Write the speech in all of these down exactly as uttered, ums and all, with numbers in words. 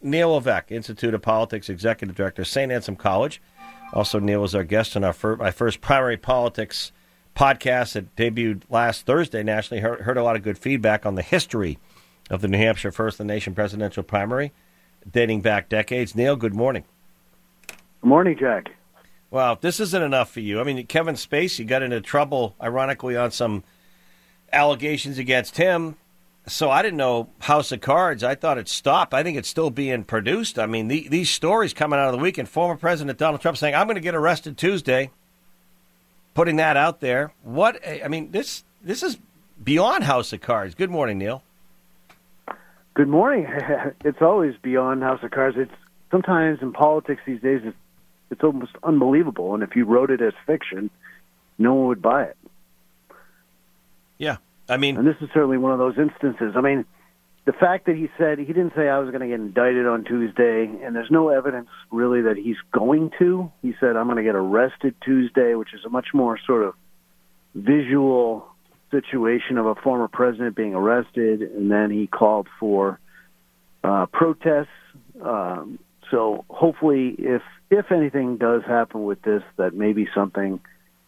Neil Levesque, Institute of Politics Executive Director, Saint Anselm College. Also, Neil was our guest on our fir- my first Primary Politics podcast that debuted last Thursday nationally. Heard, heard a lot of good feedback on the history of the New Hampshire First of the Nation presidential primary, dating back decades. Neil, good morning. Good morning, Jack. Well, this isn't enough for you. I mean, Kevin Spacey got into trouble, ironically, on some allegations against him. So I didn't know House of Cards. I thought it stopped. I think it's still being produced. I mean, the, these stories coming out of the weekend, former President Donald Trump saying, I'm going to get arrested Tuesday, putting that out there. What, I mean, this this is beyond House of Cards. Good morning, Neil. Good morning. It's always beyond House of Cards. It's sometimes in politics these days, it's, it's almost unbelievable. And if you wrote it as fiction, no one would buy it. Yeah. I mean, and this is certainly one of those instances. I mean, the fact that he said, he didn't say I was going to get indicted on Tuesday, and there's no evidence really that he's going to. He said, I'm going to get arrested Tuesday, which is a much more sort of visual situation of a former president being arrested, and then he called for uh, protests. Um, so hopefully, if if anything does happen with this, that maybe something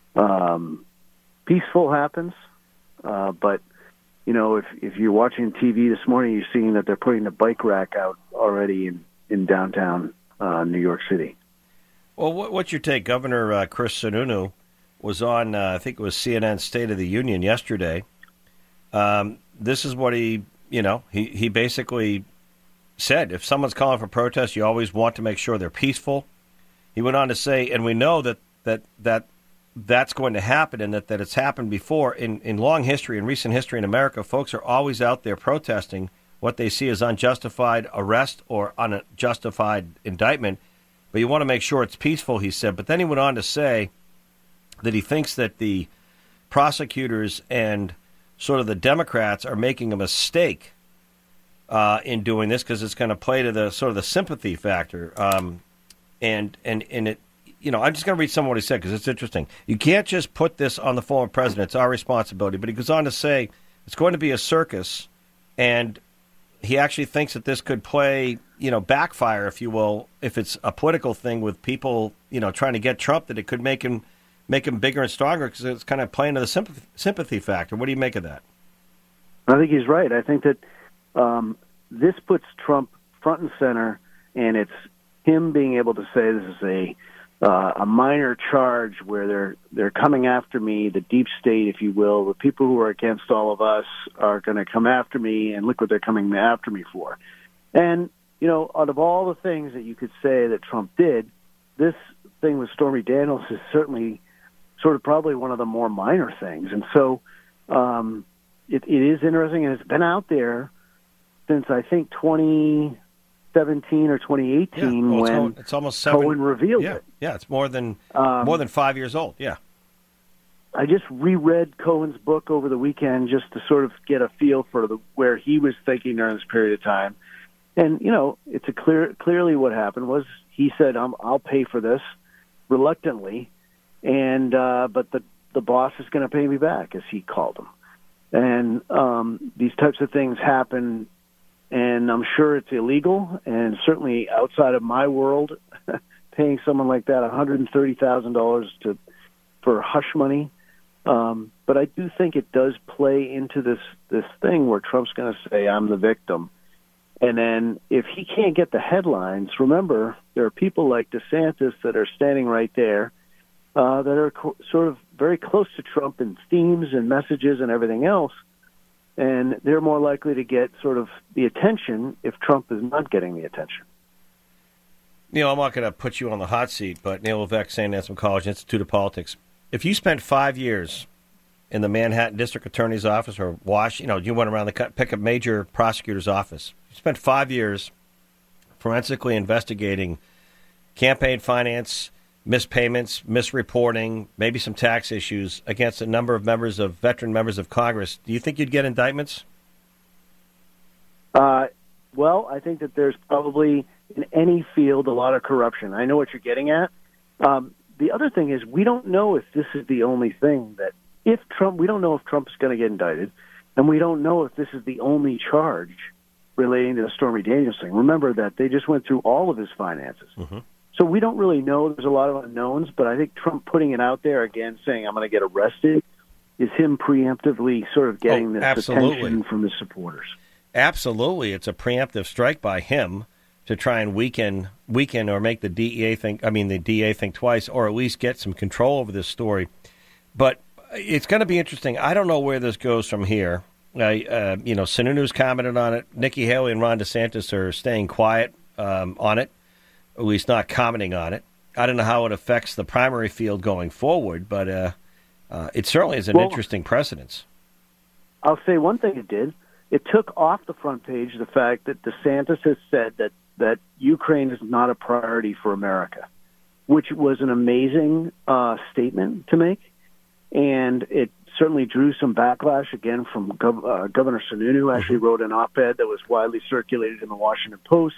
um, peaceful happens. Uh, but, you know, if if you're watching T V this morning, you're seeing that they're putting the bike rack out already in, in downtown uh, New York City. Well, what, what's your take? Governor uh, Chris Sununu was on, uh, I think it was C N N's State of the Union yesterday. Um, this is what he, you know, he, he basically said. If someone's calling for protest, you always want to make sure they're peaceful. He went on to say, and we know that that, that that's going to happen and that, that it's happened before. In, in long history, in recent history in America, folks are always out there protesting what they see as unjustified arrest or unjustified indictment. But you want to make sure it's peaceful, he said. But then he went on to say that he thinks that the prosecutors and sort of the Democrats are making a mistake uh, in doing this because it's going to play to the sort of the sympathy factor. Um, and, and, and it, you know, I'm just going to read some of what he said because it's interesting. You can't just put this on the former president. It's our responsibility. But he goes on to say it's going to be a circus, and he actually thinks that this could play, you know, backfire, if you will, if it's a political thing with people, you know, trying to get Trump, that it could make him make him bigger and stronger because it's kind of playing to the sympathy, sympathy factor. What do you make of that? I think he's right. I think that um, this puts Trump front and center, and it's him being able to say this is a uh, a minor charge where they're they're coming after me, the deep state, if you will, the people who are against all of us are going to come after me, and look what they're coming after me for. And, you know, out of all the things that you could say that Trump did, this thing with Stormy Daniels is certainly sort of probably one of the more minor things. And so um, it, it is interesting, and it's been out there since, I think, twenty seventeen or twenty eighteen, yeah, well, when it's, it's almost seven, Cohen revealed yeah, it. Yeah, it's more than um, more than five years old, yeah. I just reread Cohen's book over the weekend just to sort of get a feel for the, where he was thinking during this period of time. And, you know, it's a clear, clearly what happened was he said, I'm, I'll pay for this reluctantly, and uh, but the, the boss is going to pay me back, as he called him. And um, these types of things happen, and I'm sure it's illegal, and certainly outside of my world, paying someone like that one hundred thirty thousand dollars to for hush money. Um, but I do think it does play into this, this thing where Trump's going to say, I'm the victim. And then if he can't get the headlines, remember, there are people like DeSantis that are standing right there uh, that are co- sort of very close to Trump in themes and messages and everything else. And they're more likely to get sort of the attention if Trump is not getting the attention. Neil, I'm not going to put you on the hot seat, but Neil Levesque, Saint Anselm College, Institute of Politics. If you spent five years in the Manhattan District Attorney's Office or Wash, you know, you went around the pick a major prosecutor's office. You spent five years forensically investigating campaign finance, mispayments, misreporting, maybe some tax issues against a number of members of veteran members of Congress. Do you think you'd get indictments? Uh, well, I think that there's probably in any field a lot of corruption. I know what you're getting at. Um, the other thing is we don't know if this is the only thing that if Trump, we don't know if Trump is going to get indicted, and we don't know if this is the only charge relating to the Stormy Daniels thing. Remember that they just went through all of his finances. Mm-hmm. So we don't really know. There's a lot of unknowns, but I think Trump putting it out there again, saying I'm going to get arrested, is him preemptively sort of getting oh, this absolutely. attention from his supporters. Absolutely. It's a preemptive strike by him to try and weaken weaken or make the D E A think, I mean, the D A think twice, or at least get some control over this story. But it's going to be interesting. I don't know where this goes from here. Uh, uh, you know, Sununu's commented on it. Nikki Haley and Ron DeSantis are staying quiet um, on it, at least not commenting on it. I don't know how it affects the primary field going forward, but uh, uh, it certainly is an well, interesting precedence. I'll say one thing it did. It took off the front page the fact that DeSantis has said that, that Ukraine is not a priority for America, which was an amazing uh, statement to make. And it certainly drew some backlash, again, from Gov- uh, Governor Sununu, who actually wrote an op-ed that was widely circulated in the Washington Post.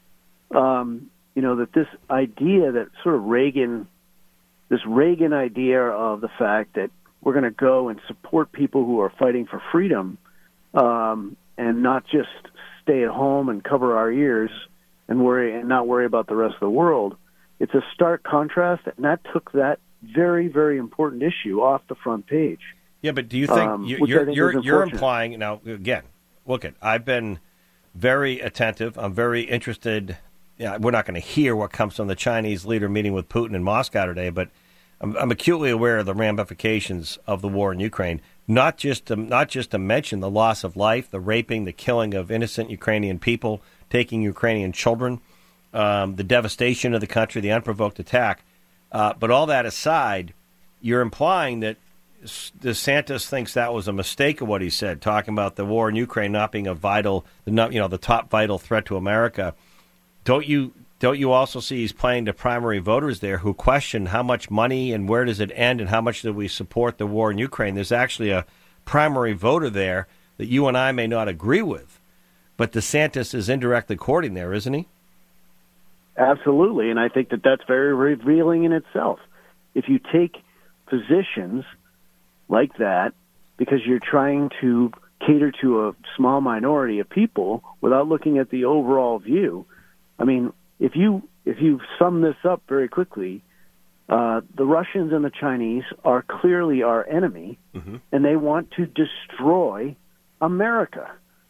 Um, you know, that this idea that sort of Reagan, this Reagan idea of the fact that we're going to go and support people who are fighting for freedom um, and not just stay at home and cover our ears and worry and not worry about the rest of the world. It's a stark contrast, and that took that very, very important issue off the front page. Yeah, but do you think um, you, which you're I think you're, is you're unfortunate. implying now? Again, look at I've been very attentive. I'm very interested. Yeah, we're not going to hear what comes from the Chinese leader meeting with Putin in Moscow today, but I'm, I'm acutely aware of the ramifications of the war in Ukraine. Not just to, not just to mention the loss of life, the raping, the killing of innocent Ukrainian people, taking Ukrainian children, um, the devastation of the country, the unprovoked attack. Uh, but all that aside, you're implying that DeSantis thinks that was a mistake of what he said, talking about the war in Ukraine not being a vital, the not you know the top vital threat to America. Don't you don't you also see he's playing to primary voters there who question how much money and where does it end and how much do we support the war in Ukraine? There's actually a primary voter there that you and I may not agree with, but DeSantis is indirectly courting there, isn't he? Absolutely, and I think that that's very revealing in itself. If you take positions like that because you're trying to cater to a small minority of people without looking at the overall view, I mean, if you if you sum this up very quickly, uh, the Russians and the Chinese are clearly our enemy, mm-hmm. and they want to destroy America.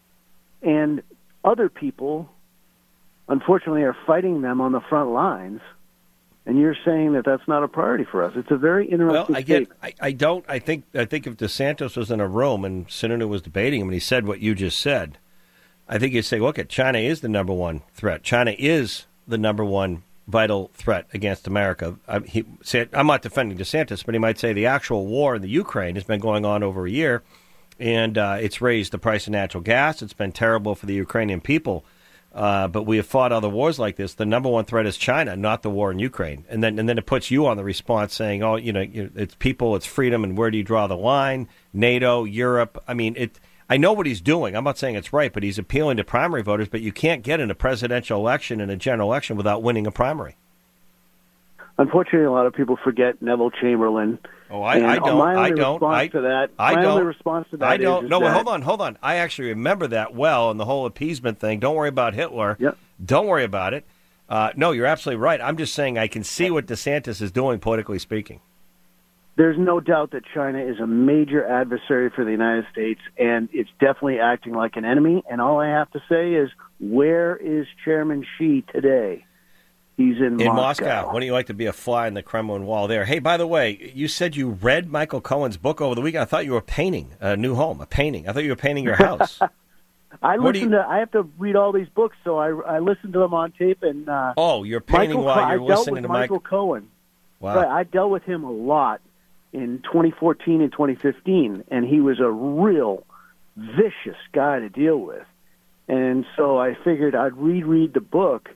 And other people, unfortunately, are fighting them on the front lines, and you're saying that that's not a priority for us. It's a very interesting well, I get, statement. I, I don't. I think. I think if DeSantis was in a room and Sununu was debating him, and he said what you just said, I think you'd say, "Look, at China is the number one threat. China is the number one vital threat against America." I, he said, "I'm not defending DeSantis, but he might say the actual war in the Ukraine has been going on over a year, and uh, it's raised the price of natural gas. It's been terrible for the Ukrainian people." Uh, but we have fought other wars like this. The number one threat is China, not the war in Ukraine. And then and then it puts you on the response saying, oh, you know, it's people, it's freedom, and where do you draw the line? NATO, Europe. I mean, it. I know what he's doing. I'm not saying it's right, but he's appealing to primary voters. But you can't get in a presidential election and a general election without winning a primary. Unfortunately, a lot of people forget Neville Chamberlain. Oh, I, I don't. My only I don't. Response I, to that, I my don't. only response to that I don't. is, no, is that, hold on, hold on. I actually remember that well, and the whole appeasement thing. Don't worry about Hitler. Yep. Don't worry about it. Uh, no, you're absolutely right. I'm just saying I can see what DeSantis is doing, politically speaking. There's no doubt that China is a major adversary for the United States, and it's definitely acting like an enemy. And all I have to say is, where is Chairman Xi today? He's in, in Moscow. Moscow. Wouldn't you like to be a fly in the Kremlin wall there? Hey, by the way, you said you read Michael Cohen's book over the weekend. I thought you were painting a new home, a painting. I thought you were painting your house. I What listen do you- to. I have to read all these books, so I, I listen to them on tape. And uh, Oh, you're painting Michael, while I you're dealt listening with to Michael Mike. Cohen. Wow. Right, I dealt with him a lot in twenty fourteen and twenty fifteen, and he was a real vicious guy to deal with. And so I figured I'd reread the book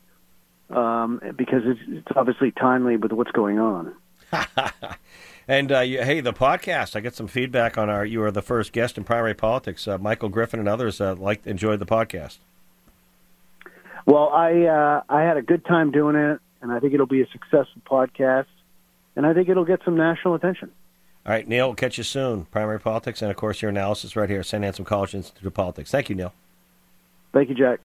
um, because it's, it's obviously timely with what's going on. And, uh, you, hey, the podcast, I get some feedback on our, you were the first guest in Primary Politics. Uh, Michael Griffin and others uh, liked, enjoyed the podcast. Well, I uh, I had a good time doing it, and I think it'll be a successful podcast, and I think it'll get some national attention. All right, Neil, we'll catch you soon. Primary Politics, and, of course, your analysis right here at Saint Anselm College Institute of Politics. Thank you, Neil. Thank you, Jack.